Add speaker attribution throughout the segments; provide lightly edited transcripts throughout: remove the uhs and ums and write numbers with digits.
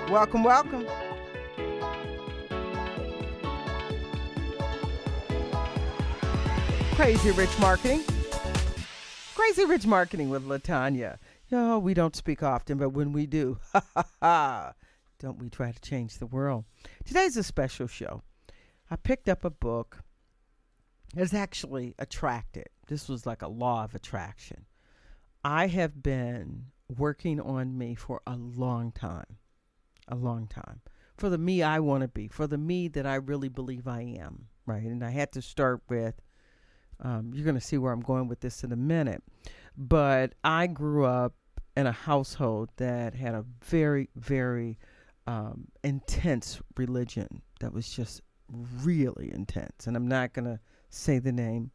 Speaker 1: Welcome, welcome. Crazy Rich Marketing. Crazy Rich Marketing with LaTanya. Yo, we don't speak often, but when we do, don't we try to change the world? Today's a special show. I picked up a book. It's actually attracted. This was like a law of attraction. I have been working on me for a long time. A long time. For the me I want to be. For the me that I really believe I am. Right? And I had to start with, you're going to see where I'm going with this in a minute. But I grew up in a household that had a very, very intense religion that was just really intense. And I'm not going to say the name.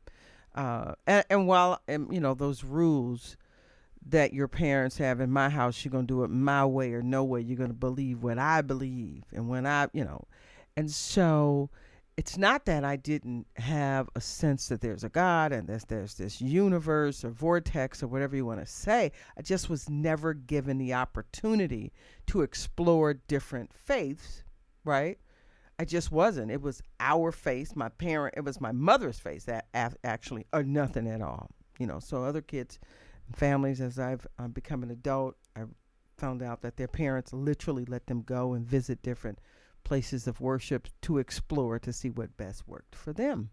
Speaker 1: And while, those rules that your parents have in my house, you're going to do it my way or no way. You're going to believe what I believe. And when and so it's not that I didn't have a sense that there's a God and there's this universe or vortex or whatever you want to say. I just was never given the opportunity to explore different faiths, right? I just wasn't. It was our faith, it was my mother's faith that actually, or nothing at all. So other kids and families, as I've become an adult, I found out that their parents literally let them go and visit different places of worship to explore to see what best worked for them.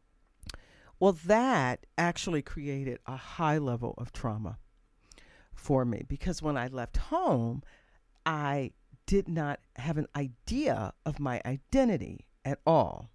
Speaker 1: Well, that actually created a high level of trauma for me because when I left home, I did not have an idea of my identity at all.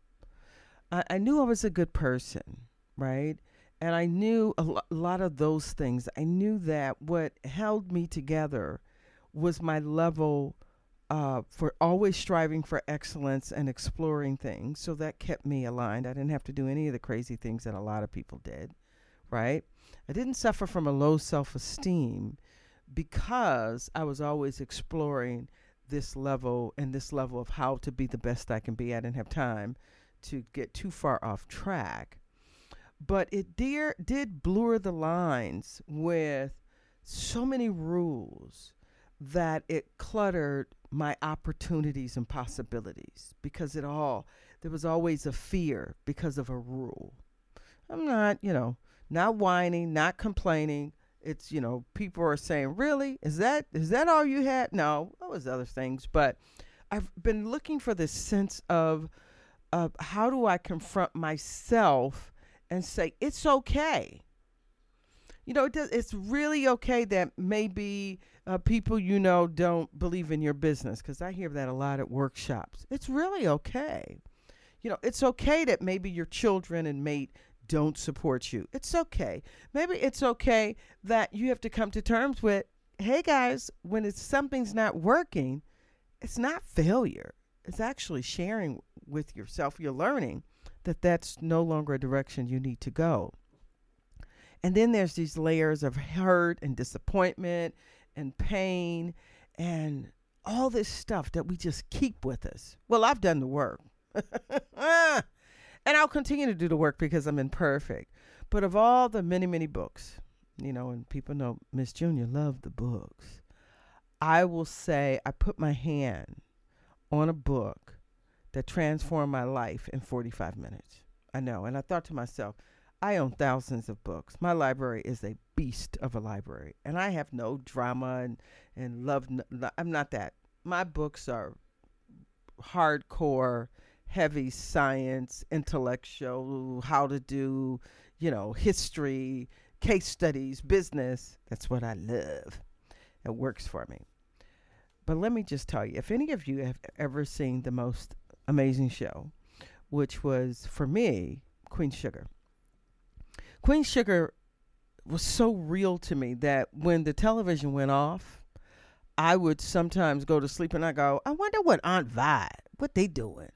Speaker 1: I knew I was a good person, right? And I knew a lot of those things. I knew that what held me together was my level for always striving for excellence and exploring things. So that kept me aligned. I didn't have to do any of the crazy things that a lot of people did, right? I didn't suffer from a low self-esteem because I was always exploring this level of how to be the best I can be. I didn't have time to get too far off track. But it did blur the lines with so many rules that it cluttered my opportunities and possibilities because there was always a fear because of a rule. I'm not, not whining, not complaining. It's, people are saying, really? Is that all you had? No, there was other things. But I've been looking for this sense of how do I confront myself and say, it's okay. It's really okay that maybe people don't believe in your business, because I hear that a lot at workshops. It's really okay. It's okay that maybe your children and mate don't support you. It's okay. Maybe it's okay that you have to come to terms with, hey guys, when something's not working, it's not failure. It's actually sharing with yourself, you're learning that that's no longer a direction you need to go. And then there's these layers of hurt and disappointment and pain and all this stuff that we just keep with us. Well, I've done the work. And I'll continue to do the work because I'm imperfect. But of all the many, many books, and people know Miss Junior loved the books, I will say I put my hand on a book that transformed my life in 45 minutes. I know. And I thought to myself, I own thousands of books. My library is a beast of a library. And I have no drama and love. I'm not that. My books are hardcore, heavy science, intellectual, how to do, history, case studies, business. That's what I love. It works for me. But let me just tell you, if any of you have ever seen the most amazing show, which was, for me, Queen Sugar. Queen Sugar was so real to me that when the television went off, I would sometimes go to sleep and I go, I wonder what Aunt Vi, what they doing?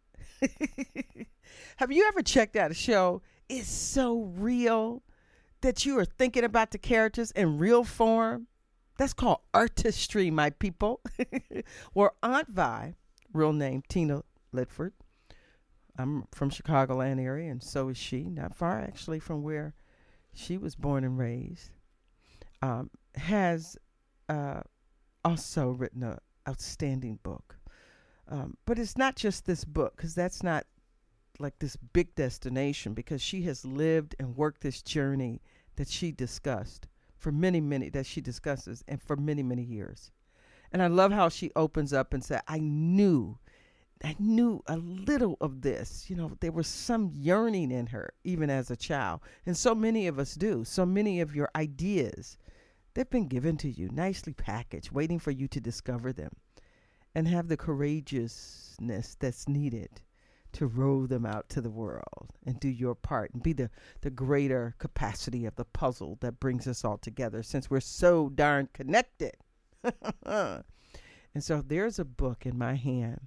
Speaker 1: Have you ever checked out a show? It's so real that you are thinking about the characters in real form. That's called artistry, my people. Well, Aunt Vi, real name Tina Litford. I'm from Chicagoland area, and so is she. Not far, actually, from where she was born and raised. Has also written outstanding book. But it's not just this book, because that's not like this big destination, because she has lived and worked this journey that she discussed for that she discusses and for many, many years. And I love how she opens up and said, I knew a little of this. There was some yearning in her, even as a child. And so many of us do. So many of your ideas, they've been given to you, nicely packaged, waiting for you to discover them and have the courageousness that's needed to roll them out to the world and do your part and be the greater capacity of the puzzle that brings us all together, since we're so darn connected. And so there's a book in my hand.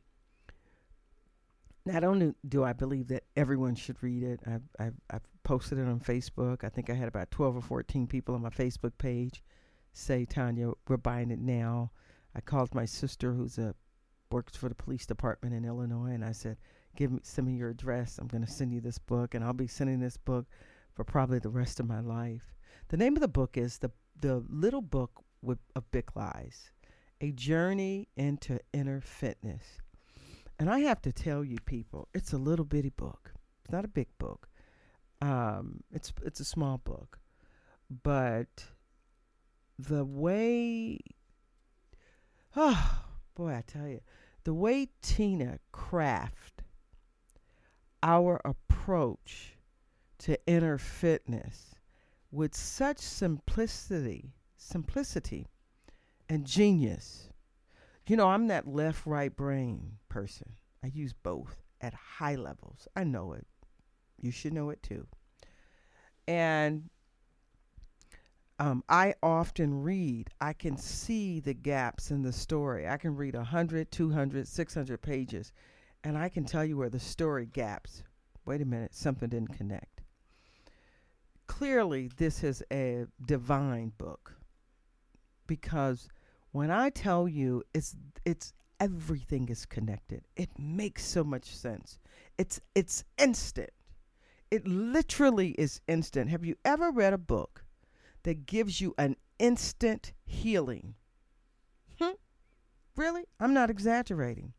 Speaker 1: Not only do I believe that everyone should read it, I've posted it on Facebook. I think I had about 12 or 14 people on my Facebook page say, Tanya, we're buying it now. I called my sister, works for the police department in Illinois, and I said, send me your address. I'm going to send you this book, and I'll be sending this book for probably the rest of my life. The name of the book is the Little Book of Big Lies, A Journey into Inner Fitness. And I have to tell you, people, it's a little bitty book. It's not a big book. It's a small book, but the way, oh boy, I tell you, the way Tina crafted our approach to inner fitness with such simplicity and genius. I'm that left-right brain person. I use both at high levels. I know it. You should know it too. And I often read. I can see the gaps in the story. I can read 100, 200, 600 pages, and I can tell you where the story gaps. Wait a minute, something didn't connect. Clearly, this is a divine book, because when I tell you it's everything is connected, it makes so much sense. It's instant. It literally is instant. Have you ever read a book that gives you an instant healing? Really? I'm not exaggerating.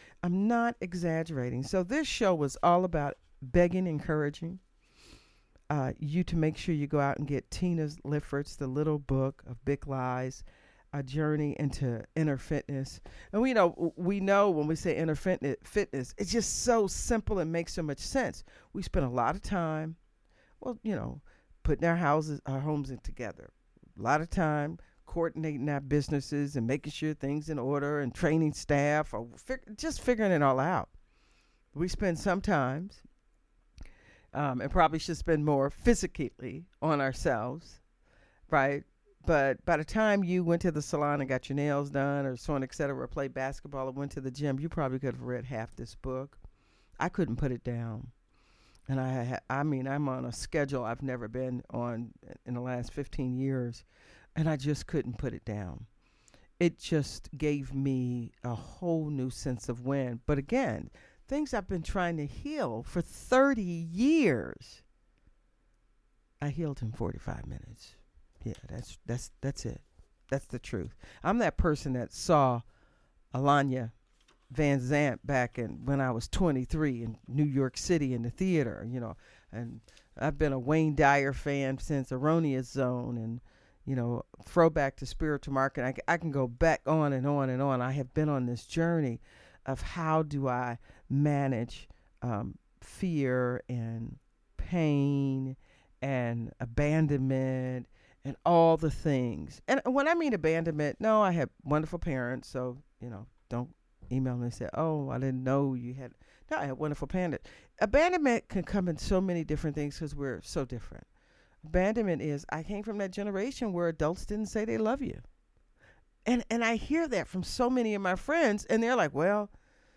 Speaker 1: So this show was all about begging, encouraging you to make sure you go out and get Tina Liffert's The Little Book of Big Lies, A Journey into Inner Fitness. And we know when we say inner fitness, it's just so simple and makes so much sense. We spend a lot of time, putting our homes together. A lot of time coordinating our businesses and making sure things in order and training staff, or just figuring it all out. We spend sometimes, and probably should spend more physically on ourselves, right? But by the time you went to the salon and got your nails done, or so on, et cetera, or played basketball or went to the gym, you probably could have read half this book. I couldn't put it down. And I'm on a schedule I've never been on in the last 15 years, and I just couldn't put it down. It just gave me a whole new sense of when. But again, things I've been trying to heal for 30 years, I healed in 45 minutes. Yeah, that's it. That's the truth. I'm that person that saw Alanya Van Zant back when I was 23 in New York City in the theater, and I've been a Wayne Dyer fan since Erroneous Zone, and, throwback to Spiritual Marketing. I can go back on and on and on. I have been on this journey of how do I manage fear and pain and abandonment and all the things. And when I mean abandonment, no, I have wonderful parents, so, don't email me and say, oh, I didn't know you had. No, I had wonderful parents. Abandonment can come in so many different things because we're so different. Abandonment is, I came from that generation where adults didn't say they love you. And I hear that from so many of my friends, and they're like, well,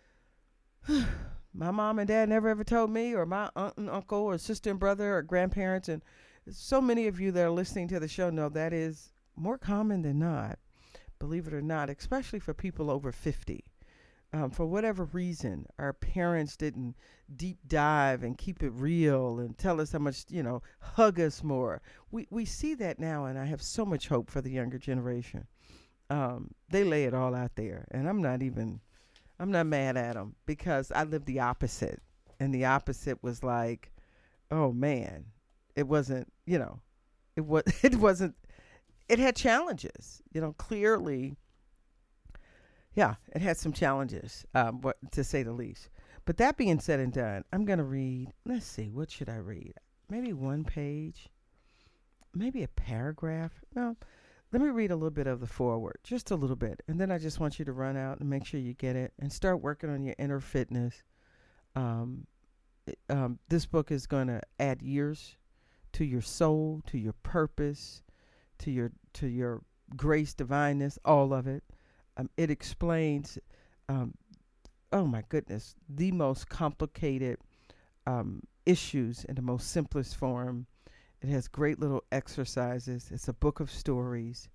Speaker 1: my mom and dad never ever told me, or my aunt and uncle or sister and brother or grandparents. And so many of you that are listening to the show know that is more common than not, believe it or not, especially for people over 50. For whatever reason, our parents didn't deep dive and keep it real and tell us how much, hug us more. We see that now, and I have so much hope for the younger generation. They lay it all out there, and I'm not mad at them because I lived the opposite, and the opposite was like, oh man, it wasn't, it was, it wasn't, it had challenges, clearly. Yeah, it had some challenges, to say the least. But that being said and done, I'm going to read, let's see, what should I read? Maybe one page, maybe a paragraph. No, let me read a little bit of the foreword, just a little bit. And then I just want you to run out and make sure you get it and start working on your inner fitness. Um, this book is going to add years to your soul, to your purpose, to your grace, divineness, all of it. It explains, oh my goodness, the most complicated issues in the most simplest form. It has great little exercises. It's a book of stories,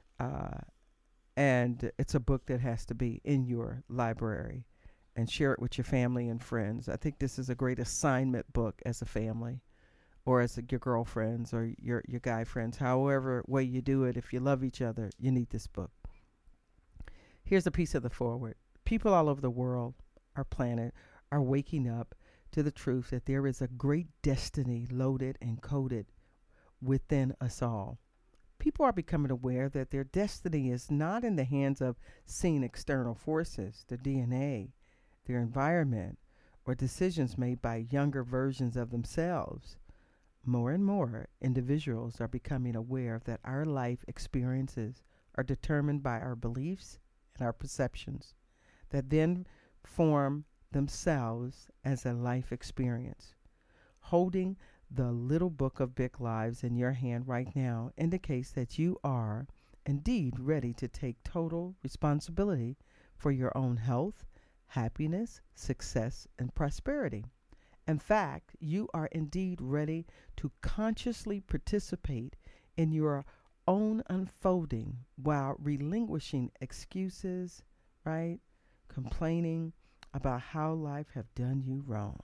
Speaker 1: and it's a book that has to be in your library, and share it with your family and friends. I think this is a great assignment book as a family, or as your girlfriends or your guy friends. However way you do it, if you love each other, you need this book. Here's a piece of the foreword. People all over the world, our planet, are waking up to the truth that there is a great destiny loaded and coded within us all. People are becoming aware that their destiny is not in the hands of seen external forces, their DNA, their environment, or decisions made by younger versions of themselves. More and more individuals are becoming aware that our life experiences are determined by our beliefs and our perceptions that then form themselves as a life experience. Holding the little book of Big Lives in your hand right now indicates that you are indeed ready to take total responsibility for your own health, happiness, success, and prosperity. In fact, you are indeed ready to consciously participate in your own unfolding while relinquishing excuses, right? Complaining about how life have done you wrong.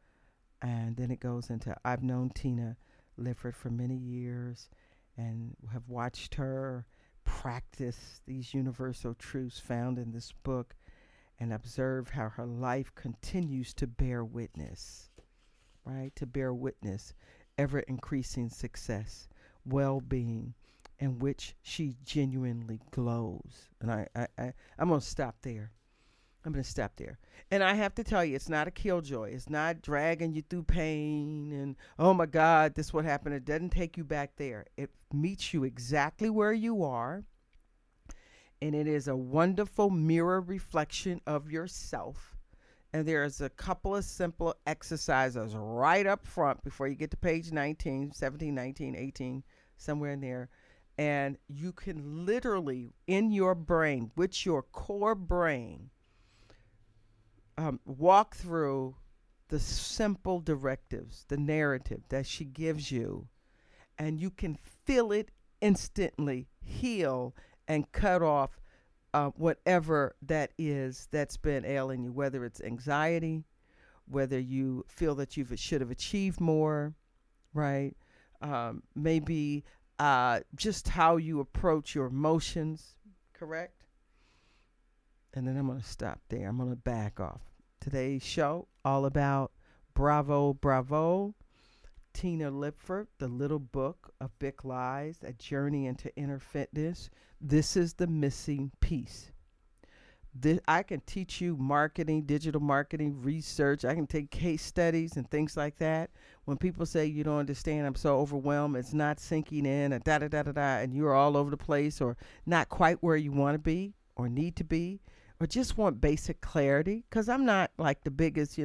Speaker 1: And then it goes into, I've known Tina Lifford for many years and have watched her practice these universal truths found in this book and observe how her life continues to bear witness, right? To bear witness, ever increasing success, well-being, in which she genuinely glows. And I'm going to stop there. I'm going to stop there. And I have to tell you, it's not a killjoy. It's not dragging you through pain and, oh my God, this what happened. It doesn't take you back there. It meets you exactly where you are. And it is a wonderful mirror reflection of yourself. And there's a couple of simple exercises right up front before you get to page 19, 17, 19, 18, somewhere in there. And you can literally, in your brain, with your core brain, walk through the simple directives, the narrative that she gives you, and you can feel it instantly heal and cut off whatever that is that's been ailing you, whether it's anxiety, whether you feel that you should have achieved more, right? Maybe just how you approach your emotions, correct? And then I'm going to stop there. I'm going to back off. Today's show, all about Bravo, Bravo, Tina Lifford, The Little Book of Big Lies, A Journey into Inner Fitness. This is the missing piece. I can teach you marketing, digital marketing, research. I can take case studies and things like that. When people say you don't understand, I'm so overwhelmed, it's not sinking in, and and you're all over the place or not quite where you want to be or need to be, or just want basic clarity, because I'm not like the biggest,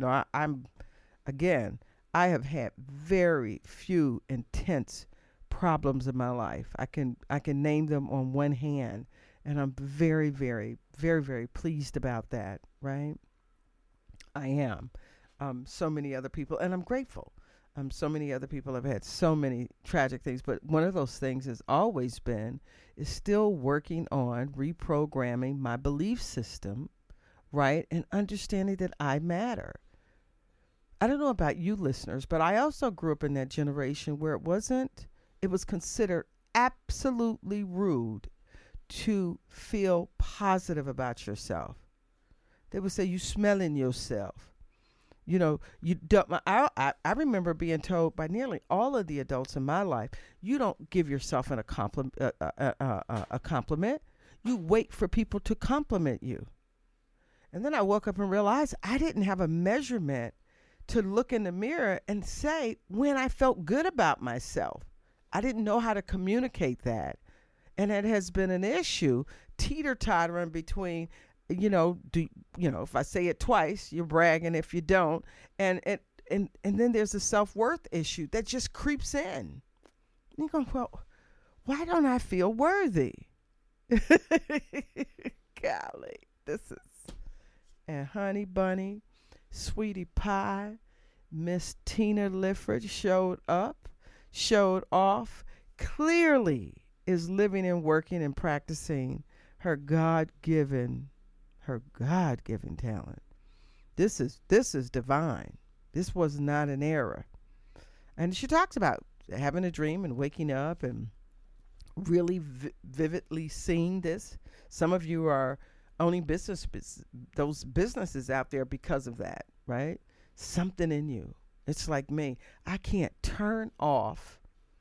Speaker 1: I have had very few intense problems in my life. I can name them on one hand, and I'm very, very, very, very pleased about that, right? I am. So many other people, and I'm grateful. So many other people have had so many tragic things, but one of those things has always been, is still working on reprogramming my belief system, right? And understanding that I matter. I don't know about you listeners, but I also grew up in that generation where it was considered absolutely rude to feel positive about yourself. They would say, you smelling yourself. You know, you don't. I remember being told by nearly all of the adults in my life, you don't give yourself a compliment. You wait for people to compliment you. And then I woke up and realized I didn't have a measurement to look in the mirror and say when I felt good about myself. I didn't know how to communicate that. And it has been an issue, teeter-tottering between, if I say it twice, you're bragging if you don't. And then there's a self-worth issue that just creeps in. You go, well, why don't I feel worthy? Golly, this is. And Honey Bunny, Sweetie Pie, Miss Tina Lifford showed off, clearly is living and working and practicing her God-given talent. This is divine. This was not an error. And she talks about having a dream and waking up and really vividly seeing this. Some of you are owning those businesses out there because of that, right? Something in you. It's like me. I can't turn off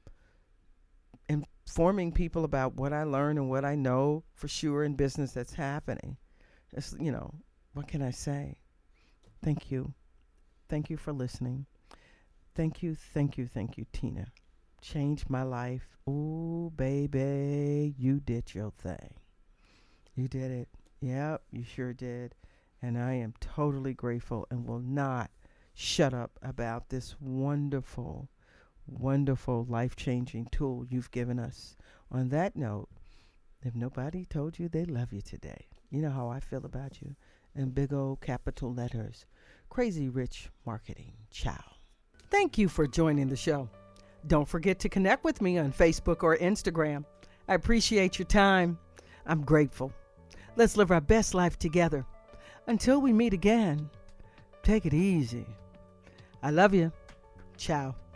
Speaker 1: informing people about what I learn and what I know for sure in business that's happening. It's, what can I say? Thank you. Thank you for listening. Thank you, Tina. Changed my life. Ooh, baby, you did your thing. You did it. Yep, you sure did. And I am totally grateful and will not shut up about this wonderful, wonderful, life-changing tool you've given us. On that note, if nobody told you they love you today, you know how I feel about you. In big old capital letters. Crazy Rich Marketing. Ciao. Thank you for joining the show. Don't forget to connect with me on Facebook or Instagram. I appreciate your time. I'm grateful. Let's live our best life together. Until we meet again, take it easy. I love you. Ciao.